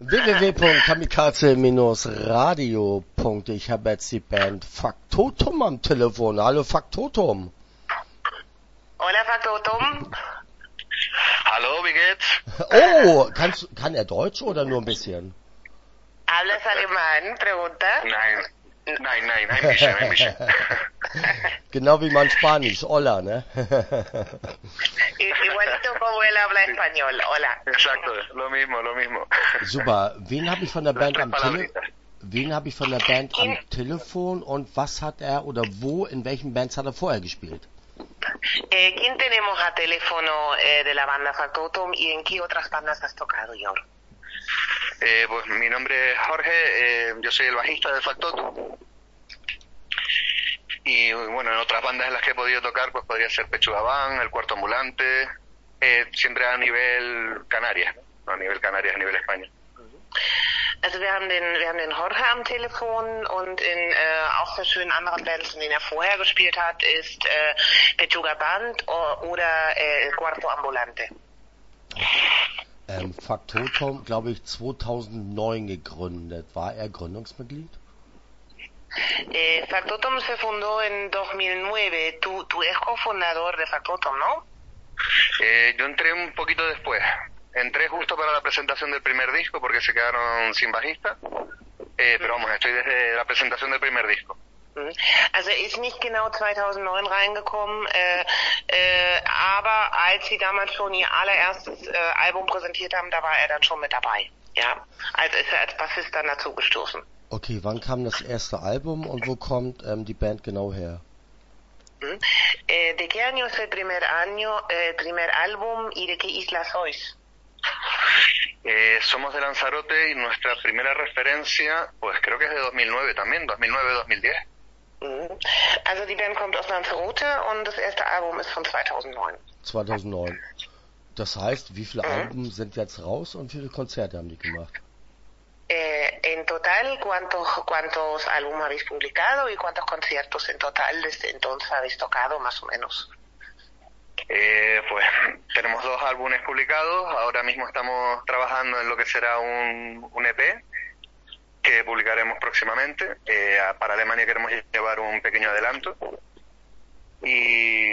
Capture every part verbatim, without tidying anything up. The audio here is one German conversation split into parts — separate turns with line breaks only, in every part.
w w w punkt kamikaze radio punkt de. Ich habe jetzt die Band Faktotum am Telefon. Hallo Faktotum.
Hola Faktotum.
Hallo, wie geht's?
Oh, kannst, kann er Deutsch oder nur ein bisschen?
¿Hablas alemán? Pregunta.
Nein, nein, nein, ein bisschen, ein bisschen.
Genau wie man Spanisch, hola, ne?
Igualito como él habla español, hola.
Exacto, lo mismo, lo mismo.
Super. Wen habe ich von der Band
Nuestras
am Telefon?
palabritas.
Wen habe ich von der Band am Telefon und was hat er oder wo, in welchen Bands hat er vorher gespielt?
Eh, ¿Quién tenemos a teléfono eh, de la banda Factotum y en qué otras bandas has tocado, Yor?
Eh, pues mi nombre es Jorge, eh, yo soy el bajista de Factotum. Y bueno, en otras bandas en las que he podido tocar, pues podría ser Pechuga Band, El Cuarto Ambulante, eh, siempre a nivel Canarias, no a nivel Canarias, a nivel España.
Also wir haben den, wir haben den Jorge am Telefon und in äh, auch verschiedenen anderen Bands, in denen er vorher gespielt hat, ist äh, Pechuga Band o, oder äh, El Cuarto Ambulante.
Ähm, Faktotum, glaube ich, zweitausendneun gegründet. War er Gründungsmitglied?
Eh, Factotum se fundó en dos mil nueve. Tú, tú eres cofundador de Factotum, ¿no?
Eh, yo entré un poquito después. Entré justo para la presentación del primer disco porque se quedaron sin bajista. Eh, pero vamos, estoy desde la presentación del primer disco.
Also er ist nicht genau zweitausendneun reingekommen, äh, äh, aber als sie damals schon ihr allererstes äh, Album präsentiert haben, da war er dann schon mit dabei. Ja, also ist er als Bassist dann dazu gestoßen.
Okay, wann kam das erste Album und wo kommt ähm, die Band genau her?
Eh, ¿De qué año es el primer año, el primer álbum y de qué isla sois?
Eh, somos de Lanzarote y nuestra primera referencia, pues creo que es de dos mil nueve también, dos mil nueve dos mil diez.
Also die Band kommt aus Lanzarote und das erste Album ist von zweitausendneun.
zweitausendneun. Das heißt, wie viele mhm. Alben sind jetzt raus und wie viele Konzerte haben die gemacht?
Eh, en total, ¿cuántos, ¿cuántos álbumes habéis publicado y cuántos conciertos en total desde entonces habéis tocado, más o menos?
Eh, pues tenemos dos álbumes publicados, ahora mismo estamos trabajando en lo que será un, un E P que publicaremos próximamente. Eh, para Alemania queremos llevar un pequeño adelanto. Y,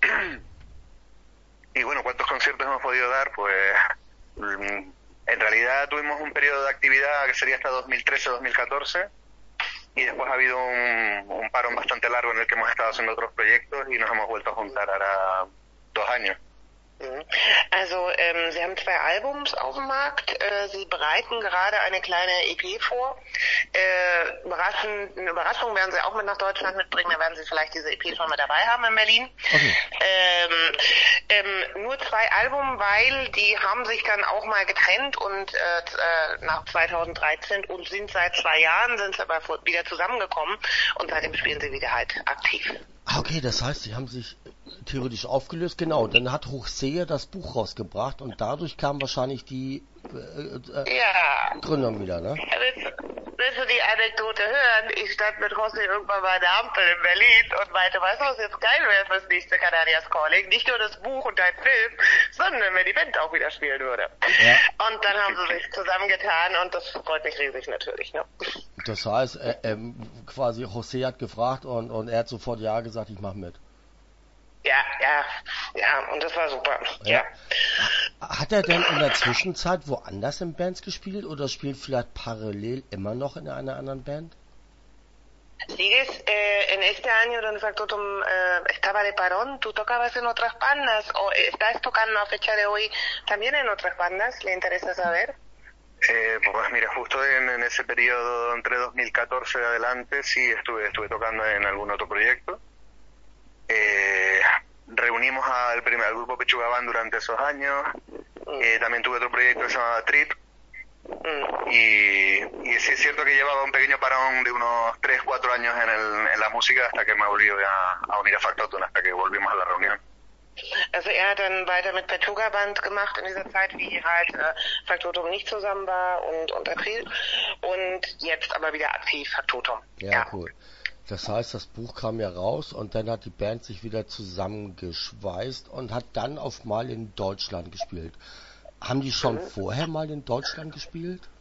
y bueno, ¿cuántos conciertos hemos podido dar? Pues en realidad tuvimos un periodo de actividad que sería hasta dos mil trece dos mil catorce y después ha habido un, un parón bastante largo en el que hemos estado haciendo otros proyectos y nos hemos vuelto a juntar ahora dos años.
Also ähm, Sie haben zwei Albums auf dem Markt, äh, Sie bereiten gerade eine kleine E P vor. Äh, überraschen, eine Überraschung werden Sie auch mit nach Deutschland mitbringen, da werden Sie vielleicht diese E P schon mit dabei haben in Berlin. Okay. Ähm, ähm, nur zwei Alben, weil die haben sich dann auch mal getrennt und äh, nach zweitausenddreizehn und sind seit zwei Jahren, sind sie aber wieder zusammengekommen und seitdem spielen sie wieder halt aktiv.
Okay, das heißt, sie haben sich theoretisch aufgelöst, genau. Dann hat Hochseer das Buch rausgebracht und dadurch kam wahrscheinlich die äh, äh,
ja.
Gründung wieder, ne?
Willst, willst du die Anekdote hören? Ich stand mit José irgendwann bei der Ampel in Berlin und meinte, weißt du, was jetzt geil wäre fürs nächste Canadias Calling? Nicht nur das Buch und dein Film, sondern wenn die Band auch wieder spielen würde. Ja. Und dann haben sie sich zusammengetan und das freut mich riesig natürlich, ne?
Das heißt, äh, ähm, quasi José hat gefragt und, und er hat sofort ja gesagt, ich mach mit.
Ja, ja, ja, und das war super, ja.
ja. Hat er denn in der Zwischenzeit woanders in Bands gespielt oder spielt vielleicht parallel immer noch in einer anderen Band?
Sigues, eh, en este año donde Factotum eh, estaba de parón, ¿tú tocabas en otras bandas o estás tocando a fecha de hoy también en otras bandas? ¿Le interesa saber?
Eh, pues mira, justo en, en ese periodo entre dos mil catorce y adelante sí estuve estuve tocando en algún otro proyecto. Eh, reunimos al primer al grupo Pechuga Band durante esos años. Eh, también tuve otro proyecto que se llamaba Trip. Y, y sí es cierto que llevaba un pequeño parón de unos tres cuatro años en, el, en la música hasta que me volví a, a unir a Factotum, hasta que volvimos a la reunión.
Also er hat dann weiter mit Pechuga Band gemacht in dieser Zeit, wie halt äh, Factotum nicht zusammen war und und April und jetzt aber wieder aktiv Factotum.
Ja, ja, cool. Das heißt, das Buch kam ja raus und dann hat die Band sich wieder zusammengeschweißt und hat dann auf mal in Deutschland gespielt. Haben die schon mhm. vorher mal in Deutschland gespielt?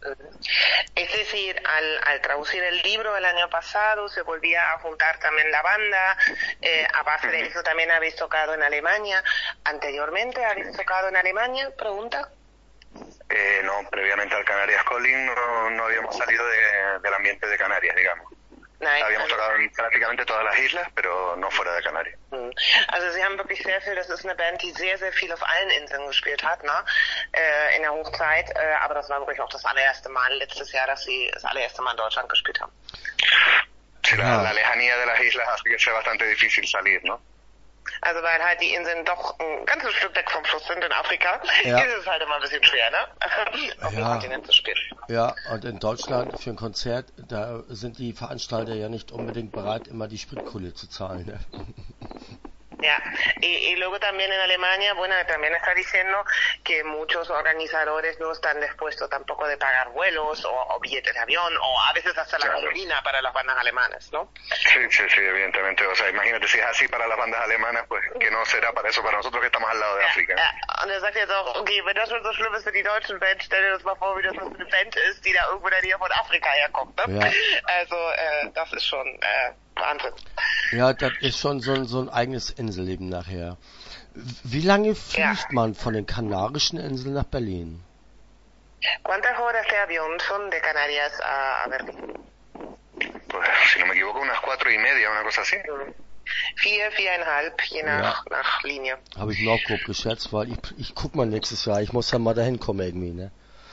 Es decir, al, al traducir el libro el año pasado se volvía a juntar también la banda, eh, aparte de eso también habéis tocado en Alemania. ¿Anteriormente habéis tocado en Alemania? Pregunta.
Eh, no, previamente al Canarias Calling no, no habíamos salido de, del ambiente de Canarias, digamos.
Nein,
Habíamos
also,
tocado en prácticamente todas las islas, pero no fuera de Canarias.
also Sie haben wirklich sehr viel, das ist eine Band, die sehr, sehr viel auf allen Inseln gespielt hat, ne? Äh, in der Hochzeit, äh, aber das war wirklich auch das allererste Mal letztes Jahr, dass Sie das allererste Mal in Deutschland gespielt haben.
Sí, la,
Ah.
la lejanía de las islas hace que sea bastante difícil salir, ¿no?
Also weil halt die Inseln doch ein ganzes Stück weg vom Fluss sind in Afrika,
Ja.
ist es halt immer ein bisschen schwer, ne? Auf dem
Ja.
Kontinent zu spielen.
Ja, und in Deutschland für ein Konzert, da sind die Veranstalter ja nicht unbedingt bereit, immer die Spritkohle zu zahlen. Ne?
Ya, y, y luego también en Alemania, bueno, también está diciendo que muchos organizadores no están dispuestos tampoco de pagar vuelos o, o billetes de avión o a veces hasta la
Claro.
gasolina para las bandas alemanas, ¿no?
Sí, sí, sí, evidentemente. O sea, imagínate si es así para las bandas alemanas, pues que no será para eso, para nosotros que estamos al lado de África.
Ja, und er sagt jetzt auch, okay, wenn das schon so schlimm ist für die deutschen Bands, stell dir das mal vor, wie das für eine Band ist, die da irgendwo in der Nähe von Afrika herkommt, ne?
Ja.
Also, äh, das ist schon äh, Wahnsinn.
Ja, das ist schon so ein, so ein eigenes Inselleben nachher. Wie lange fliegt
Ja.
man von den Kanarischen Inseln nach Berlin?
¿Cuántas horas de avión son de Canarias a, a Berlín?
Pues si no me equivoco, unas cuatro y media, una cosa así.
Vier, viereinhalb, je nach,
Ja.
nach Linie.
Habe ich mir auch grob geschätzt, weil ich, ich guck mal nächstes Jahr, ich muss ja mal dahin kommen irgendwie, ne?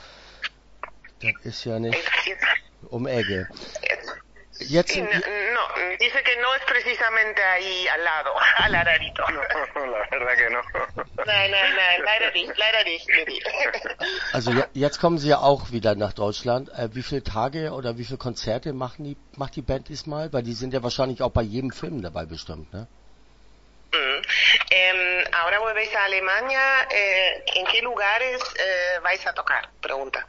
Das ist ja nicht um Ecke. Jetzt
Sí,
sind
no,
die,
no, dice que no es precisamente ahí al lado, al ladito.
No, la verdad que no.
Nein, nein, nein, leider nicht, leider nicht, Lilly.
also ja, jetzt kommen sie ja auch wieder nach Deutschland. Äh, wie viele Tage oder wie viele Konzerte machen die, macht die Band diesmal? Weil die sind ja wahrscheinlich auch bei jedem Film dabei bestimmt, ne?
Mm. Eh, ahora volvéis a Alemania, eh, ¿en qué lugares eh, vais a tocar? Pregunta.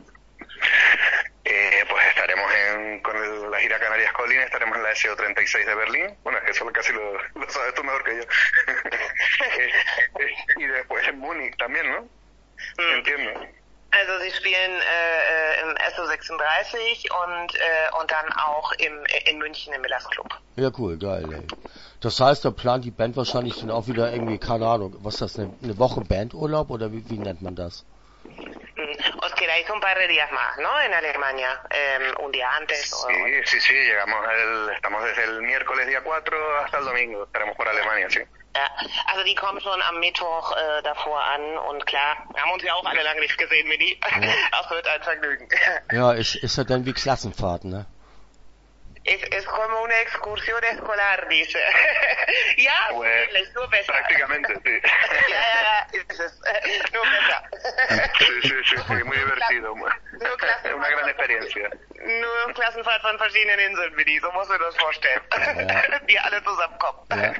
Eh, pues estaremos en, con el- la gira Canarias Calling, estaremos en la S O treinta y seis de Berlín. Bueno, es que eso casi lo, lo sabes tú mejor que yo. Eh, eh, y después en Múnich también, ¿no?
Mm.
Entiendo.
Also Sie spielen äh, im S O sechsunddreißig und, äh, und dann auch im, in München im Millers Club.
Ja, cool, geil, ey. Das heißt, da plant die Band wahrscheinlich dann auch wieder irgendwie, keine Ahnung, was ist das, eine, eine Woche Bandurlaub oder wie, wie nennt man das?
Mm. Os quedáis un par de días más, ¿no? En Alemania, eh, un día antes. O,
Sí, sí, sí, llegamos el, estamos desde el miércoles día cuatro hasta el domingo, estaremos por Alemania, sí.
Ja, also die kommen schon am Mittwoch äh, davor an und klar, wir haben uns ja auch alle lange nicht gesehen, Mini. Das wird ein Vergnügen.
Ja, ist, ist ja dann wie Klassenfahrt, ne?
Es, es como una excursión escolar, dice. Ja,
Pues,
ähnlich, nur besser.
prácticamente, sí.
Ja, ja, ja, ist es. Nur besser.
Sí, sí, sí, sí, muy divertido.
Nur Klassenfahrt.
Una gran experiencia.
Nur Klassenfahrt von verschiedenen Inseln, Mini, so musst du dir das vorstellen.
Ja.
Die alle zusammenkommen.
Ja.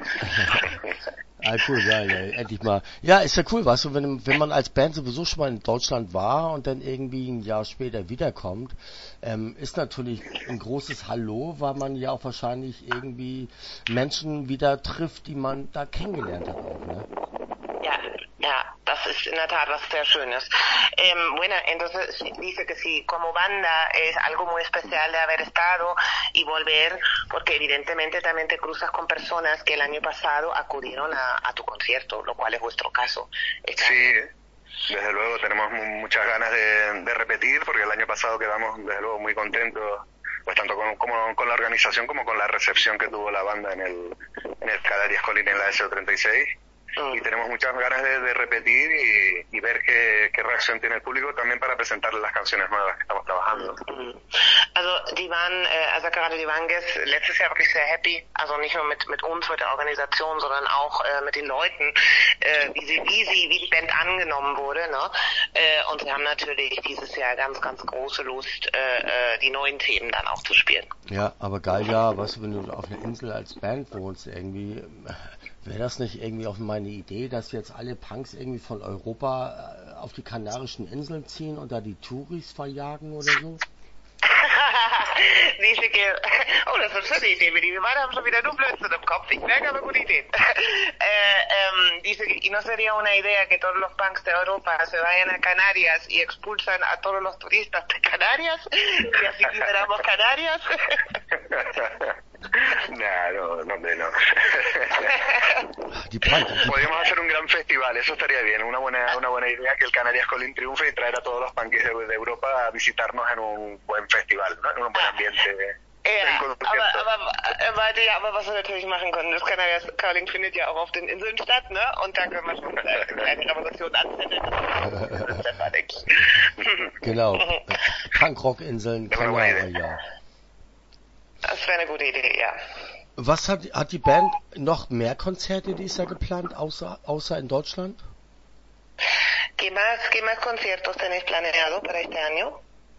Ah, cool, geil, ey. Endlich mal. Ja, ist ja cool, weißt du, wenn, wenn man als Band sowieso schon mal in Deutschland war und dann irgendwie ein Jahr später wiederkommt, ähm, ist natürlich ein großes Hallo, weil man ja auch wahrscheinlich irgendwie Menschen wieder trifft, die man da kennengelernt hat auch, ne?
Ya, ya, das ist in der Tat was sehr Schönes. Eh, bueno, entonces dice que sí, como banda es algo muy especial de haber estado y volver, porque evidentemente también te cruzas con personas que el año pasado acudieron a, a tu concierto, lo cual es vuestro caso. Este
Sí,
año.
desde luego tenemos mu- muchas ganas de, de repetir, porque el año pasado quedamos desde luego muy contentos, pues tanto con, como con la organización como con la recepción que tuvo la banda en el, en el Canarias Calling en la S O treinta y seis.
Mm.
Y tenemos muchas ganas de, de repetir y, y ver qué, qué reacción tiene el público también para presentarles las canciones nuevas que estamos trabajando.
Mhm. Also die waren, äh, er sagt gerade, die waren ges- letztes Jahr wirklich sehr happy, also nicht nur mit, mit uns, mit der Organisation, sondern auch äh, mit den Leuten, äh, wie sie, wie sie, wie die Band angenommen wurde, ne? Äh, und sie haben natürlich dieses Jahr ganz, ganz große Lust, äh, äh, die neuen Themen dann auch zu spielen.
Ja, aber geil, ja, weißt du, wenn du auf einer Insel als Band wohnst, irgendwie, wäre das nicht irgendwie auch meine Idee, dass jetzt alle Punks irgendwie von Europa äh, auf die Kanarischen Inseln ziehen und da die Touris verjagen oder so?
Dice que, oh, das ist eine schöne Idee, die beide haben schon wieder nur Blödsinn im Kopf. Ich merke aber gute Ideen. eh, um, dice que, y no sería una idea que todos los punks de Europa se vayan a Canarias y expulsan a todos los turistas de Canarias y así liberamos Canarias.
Nah, no, no, hombre, no.
Die Punk, die
Podríamos hacer un gran festival, eso estaría bien, una buena una buena idea que el Canarias Calling triunfe y traer a todos los punkis de, de Europa a visitarnos en un buen festival, ¿no? En un buen ambiente.
Ja, aber, aber, aber, ja, aber was wir natürlich machen können, das Canarias Calling findet ja auch auf den Inseln statt, ne? Und da können wir schon äh, eine kleine Revolution anzetteln.
Genau. Punkrock-Inseln, Kanaren, ja.
Das wäre eine gute Idee, ja.
Was hat, hat die Band noch mehr Konzerte dieses Jahr geplant, außer, außer in Deutschland?
¿Qué más, qué más conciertos tenéis planeado para este año?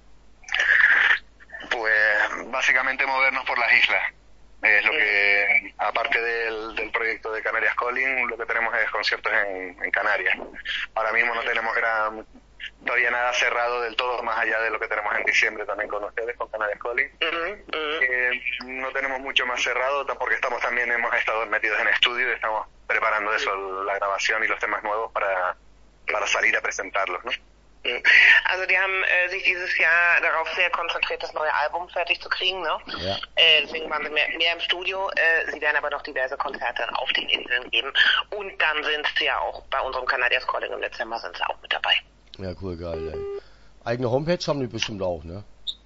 Pues básicamente movernos por las islas. Es lo que, aparte del, del proyecto de Canarias Calling, lo que tenemos es conciertos en, en Canarias. Ahora mismo no tenemos gran, todavía nada cerrado del todo, más allá de lo que tenemos en diciembre también con ustedes, con Canarias Calling. Uh-huh, uh-huh. Eh, no tenemos mucho más cerrado, porque estamos también, hemos estado metidos en estudio y estamos preparando eso, la grabación y los temas nuevos para, para salir a presentarlos, ¿no?
Also die haben äh, sich dieses Jahr darauf sehr konzentriert, das neue Album fertig zu kriegen, ne? Ja. Äh, deswegen waren sie mehr, mehr im Studio. Äh, sie werden aber noch diverse Konzerte auf den Inseln geben. Und dann sind sie ja auch bei unserem Canadias Calling im Dezember sind sie auch mit dabei.
Ja, cool, geil, ey. Eigene Homepage haben die bestimmt auch, ne?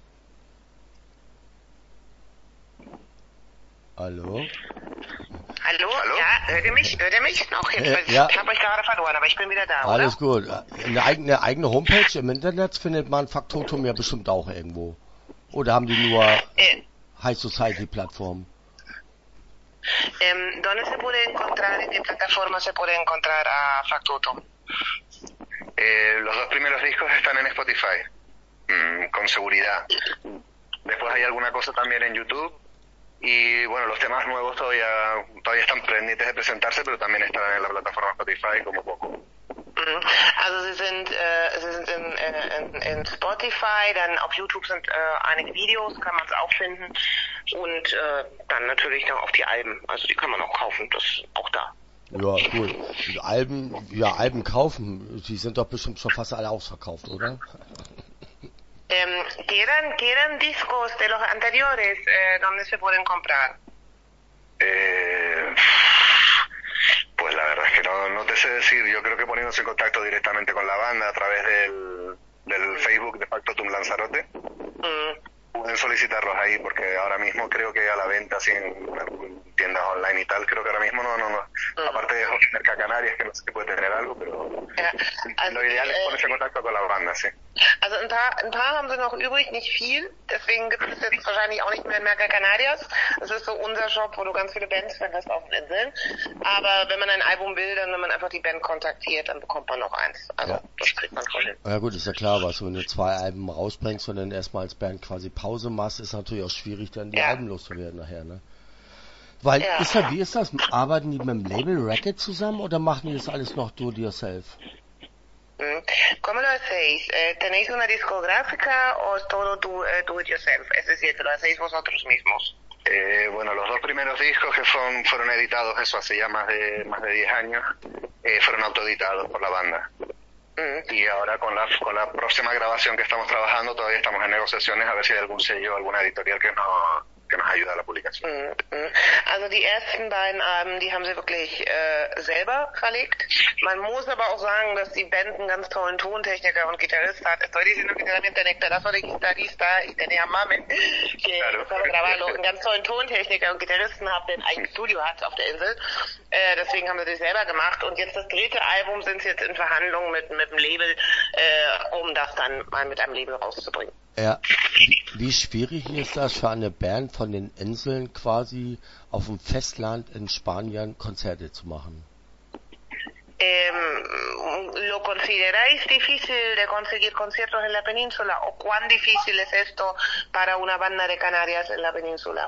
Hallo?
Hallo? Hallo? Ja, hört ihr mich? Hört ihr mich? Noch jetzt? Äh, ja. Ich habe euch gerade verloren, aber ich bin wieder da,
Alles
oder?
gut. Eine eigene, eine eigene Homepage im Internet findet man Faktotum ja bestimmt auch irgendwo. Oder haben die nur äh. High Society Plattformen?
Eh, ¿Dónde se puede encontrar, en qué plataforma se puede encontrar a Factotum?
Eh, los dos primeros discos están en Spotify, mm, con seguridad. Después hay alguna cosa también en YouTube. Y bueno, los temas nuevos todavía todavía están pendientes de presentarse, pero también están en la plataforma Spotify como poco.
Also sie sind, äh, sie sind in, in, in Spotify, dann auf YouTube sind äh, einige Videos, kann man es auch finden und äh, dann natürlich dann auf die Alben, also die kann man auch kaufen, das ist auch da.
Ja, cool. Die Alben, ja, Alben kaufen, die sind doch bestimmt schon fast alle ausverkauft, oder?
Eh, ¿quedan, ¿Quedan discos de los anteriores eh, donde se pueden comprar?
Eh, pues la verdad es que no, no te sé decir. Yo creo que poniéndose en contacto directamente con la banda a través del, del Facebook de Factotum Lanzarote, mm. pueden solicitarlos ahí, porque ahora mismo creo que a la venta así en tiendas online y tal, creo que ahora mismo no, no, no. Mm. Aparte de Merca Canarias, que no sé si puede tener algo, pero
ja, also,
lo ideal es ponerse en contacto con la banda, sí.
Also ein paar, ein paar haben sie noch übrig, nicht viel, deswegen gibt es jetzt wahrscheinlich auch nicht mehr in Merca Canarias. Das ist so unser Shop, wo du ganz viele Bands findest auf den Inseln. Aber wenn man ein Album will, dann wenn man einfach die Band kontaktiert, dann bekommt man noch eins. Also ja. Das kriegt man schon hin.
Ja gut, ist ja klar, was, wenn du zwei Alben rausbringst und dann erstmal als Band quasi Pause machst, ist natürlich auch schwierig, dann die ja. Alben loszuwerden nachher, ne? Weil, ja. ist ja, wie ist das? Arbeiten die mit dem Label Racket zusammen oder machen die das alles noch do it yourself?
¿Cómo lo hacéis? Eh, ¿Tenéis una discográfica o es todo do, eh, do it yourself? Es decir, que lo hacéis vosotros mismos.
Eh, bueno, los dos primeros discos que fueron, fueron editados, eso hace ya más de más de diez años, eh, fueron autoeditados por la banda. Mm. Y ahora con la con la próxima grabación que estamos trabajando, todavía estamos en negociaciones a ver si hay algún sello, alguna editorial que nos que nos ayuda a la publicación.
Also die ersten beiden Alben, die haben sie wirklich äh, selber verlegt. Man muss aber auch sagen, dass die Band einen ganz tollen Tontechniker und Gitarrista hat. Estoy diciendo que también tiene pedazo de guitarrista y tenía mame que claro. Sabe grabarlo. Einen ganz tollen Tontechniker und Gitarristen hat, der ein eigenes Studio hat auf der Insel. Äh, deswegen haben sie sich selber gemacht. Und jetzt das dritte Album sind sie jetzt in Verhandlungen mit, mit dem Label, äh, um das dann mal mit einem Label rauszubringen.
Ja, wie schwierig ist das für eine Band von den Inseln quasi auf dem Festland in Spanien Konzerte zu machen?
Eh, ¿Lo consideráis difícil de conseguir conciertos en la península o cuán difícil es esto para una banda de Canarias en la península?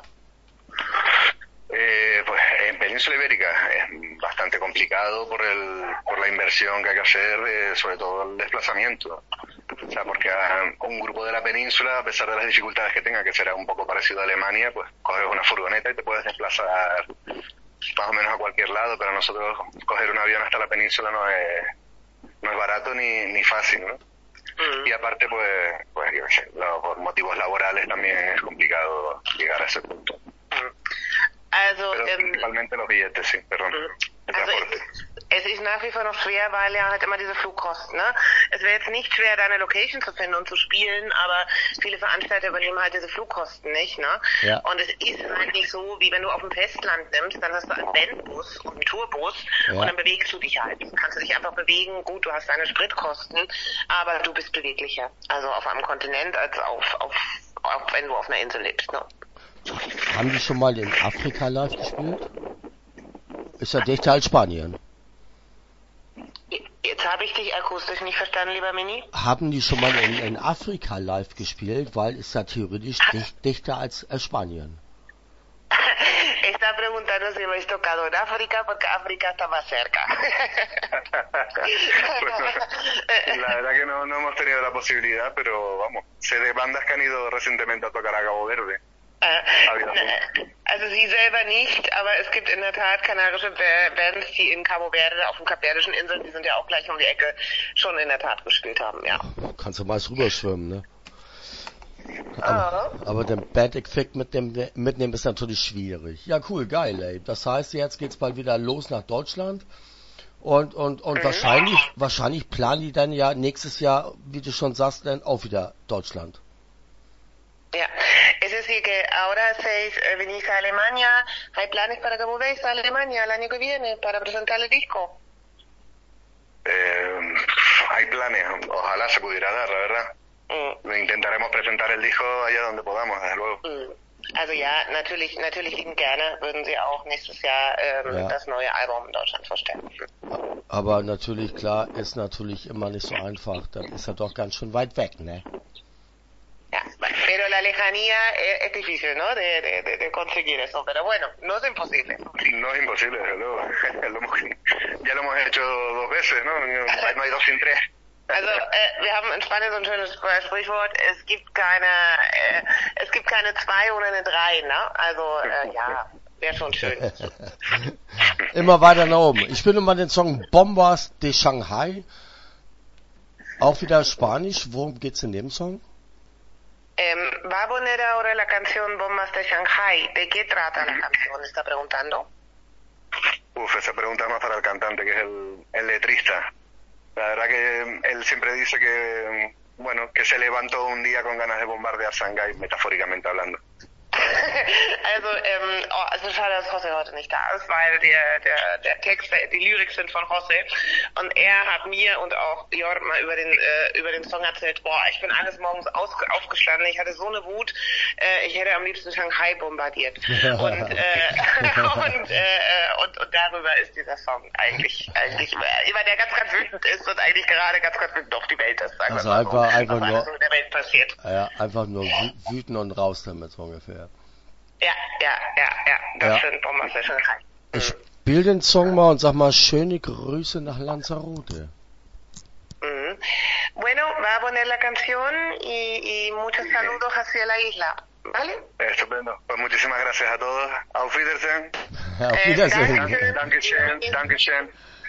Eh, pues en Península Ibérica es bastante complicado por el por la inversión que hay que hacer, eh, sobre todo el desplazamiento. O sea, porque a un grupo de la península, a pesar de las dificultades que tenga, que será un poco parecido a Alemania, pues coges una furgoneta y te puedes desplazar más o menos a cualquier lado, pero a nosotros coger un avión hasta la península no es, no es barato ni, ni fácil, ¿no? Mm. Y aparte, pues, pues yo qué sé, lo, por motivos laborales también es complicado llegar a ese punto.
Mm. Also,
pero
ähm,
principalmente los billetes, sí, perdón. El
also
transporte.
Es, es ist nach wie vor noch schwer, weil ja halt immer diese Flugkosten, ne? Es wäre jetzt nicht schwer, da eine Location zu finden und zu spielen, aber viele Veranstalter übernehmen halt diese Flugkosten nicht, ne?
Ja.
Und es ist halt nicht so, wie wenn du auf dem Festland nimmst, dann hast du einen Bandbus und einen Tourbus
ja.
und dann bewegst du dich halt. Du kannst dich einfach bewegen, gut, du hast deine Spritkosten, aber du bist beweglicher. Also auf einem Kontinent als auf, auf, auf wenn du auf einer Insel lebst, ne?
Haben die schon mal in Afrika live gespielt? Ist ja dichter als Spanien.
Jetzt habe ich dich akustisch nicht verstanden, lieber Mini.
Haben die schon mal in, in Afrika live gespielt, weil ist ja theoretisch dicht, dichter als äh, Spanien.
Está preguntando si lo he tocado en África porque África está más cerca.
Pues no, la verdad que no, no hemos tenido la posibilidad, pero vamos, sé de bandas que han ido recientemente a tocar a Cabo Verde.
Also sie selber nicht, aber es gibt in der Tat kanarische Bands, die in Cabo Verde, auf den Kapverdischen Inseln, die sind ja auch gleich um die Ecke, schon in der Tat gespielt haben, ja.
Kannst du meist rüberschwimmen, ne? Aber,
oh.
aber den Band-Effekt mitnehmen, mitnehmen ist natürlich schwierig. Ja, cool, geil, ey. Das heißt, jetzt geht's bald wieder los nach Deutschland. Und, und, und mhm. wahrscheinlich, wahrscheinlich planen die dann ja nächstes Jahr, wie du schon sagst, dann auch wieder Deutschland.
Ya, es decir que ahora hacéis, eh, venís a Alemania, hay planes para que volvéis a Alemania el año que viene para presentar el disco.
Eh, hay planes, ojalá se pudiera dar, la verdad. Mm. Intentaremos presentar el disco allá donde podamos, desde luego.
Mm. Also ja, natürlich, natürlich liebend gerne würden sie auch nächstes Jahr ähm, ja. das neue Album in Deutschland vorstellen.
Aber natürlich, klar, ist natürlich immer nicht so einfach. Das ist ja doch ganz schön weit weg, ne?
Ya, pero la lejanía es, es difícil, ¿no? De, de, de conseguir eso, pero bueno, no es imposible.
No es imposible, desde luego. Ya lo hemos hecho dos veces, ¿no? No hay dos sin tres.
Also äh, wir haben in Spanien so ein schönes Sprichwort, es gibt keine, äh, es gibt keine zwei ohne eine drei, ne? Also äh, ja, wäre schon schön.
Immer weiter nach oben. Ich finde mal den Song Bombas de Shanghai, auch wieder Spanisch. Worum geht's in dem Song?
Eh, ¿Va a poner ahora la canción Bombas de Shanghai? ¿De qué trata la canción? Está preguntando.
Uf, esa pregunta es más para el cantante, que es el, el letrista. La verdad que él siempre dice que, bueno, que se levantó un día con ganas de bombardear Shanghai, metafóricamente hablando.
Also, ähm, oh, also schade, dass José heute nicht da ist, weil der, der, der Text, die Lyrik sind von José und er hat mir und auch Jörg mal über den, äh, über den Song erzählt, boah, ich bin eines Morgens aus, aufgestanden, ich hatte so eine Wut, äh, ich hätte am liebsten Shanghai bombardiert. und, äh, und, äh, und, und darüber ist dieser Song eigentlich, eigentlich, über der ganz, ganz wütend ist und eigentlich gerade ganz, ganz wütend auf die Welt ist, sagen
also
wir mal so,
einfach, einfach
was
nur,
alles so in der Welt passiert.
Ja, einfach nur wütend und raus damit, so ungefähr.
Ja, ja, ja, ja, das
ja.
sind Bombas de Shanghai.
Ich spiel den Song mal und sag mal schöne Grüße nach Lanzarote.
Mm. Bueno, va a poner la canción y, y muchos saludos hacia la isla, ¿vale?
Estupendo. Pues muchísimas gracias a todos. Auf Wiedersehen.
Auf Wiedersehen.
Eh,
Dankeschön. Dankeschön.